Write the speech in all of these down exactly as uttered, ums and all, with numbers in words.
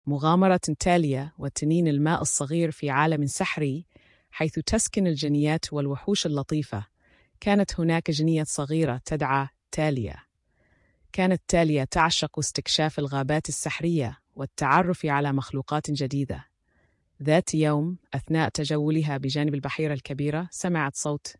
مغامرة تاليا وتنين الماء الصغير في عالم سحري حيث تسكن الجنيات والوحوش اللطيفة. كانت هناك جنية صغيرة تدعى تاليا. كانت تاليا تعشق استكشاف الغابات السحرية والتعرف على مخلوقات جديدة. ذات يوم أثناء تجولها بجانب البحيرة الكبيرة سمعت صوت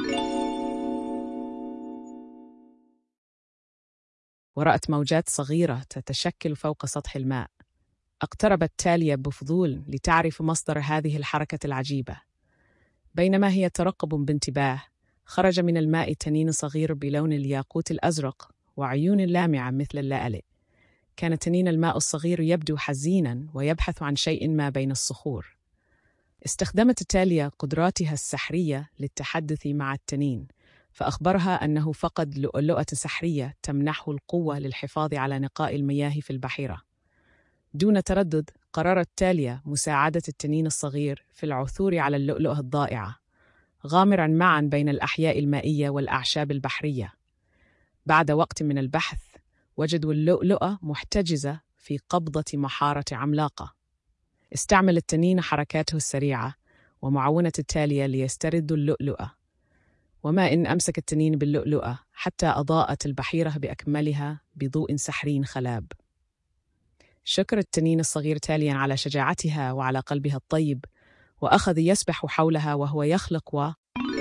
ورأت موجات صغيرة تتشكل فوق سطح الماء. اقتربت تاليا بفضول لتعرف مصدر هذه الحركة العجيبة. بينما هي ترقب بانتباه، خرج من الماء تنين صغير بلون الياقوت الأزرق وعيون لامعة مثل اللآلئ. كان تنين الماء الصغير يبدو حزيناً ويبحث عن شيء ما بين الصخور. استخدمت تاليا قدراتها السحرية للتحدث مع التنين، فأخبرها أنه فقد لؤلؤة سحرية تمنحه القوة للحفاظ على نقاء المياه في البحيرة. دون تردد قررت تاليا مساعدة التنين الصغير في العثور على اللؤلؤة الضائعة، غامراً معاً بين الأحياء المائية والأعشاب البحرية. بعد وقت من البحث وجدوا اللؤلؤة محتجزة في قبضة محارة عملاقة. استعمل التنين حركاته السريعة ومعونة تاليا ليستردوا اللؤلؤة، وما إن أمسك التنين باللؤلؤة حتى أضاءت البحيرة بأكملها بضوء سحري خلاب. شكر التنين الصغير تاليا على شجاعتها وعلى قلبها الطيب، وأخذ يسبح حولها وهو يخلق و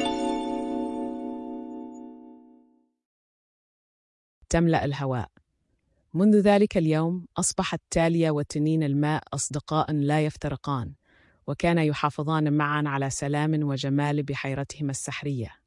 تملأ الهواء. منذ ذلك اليوم أصبحت تاليا وتنين الماء أصدقاء لا يفترقان، وكانا يحافظان معا على سلام وجمال بحيرتهما السحرية.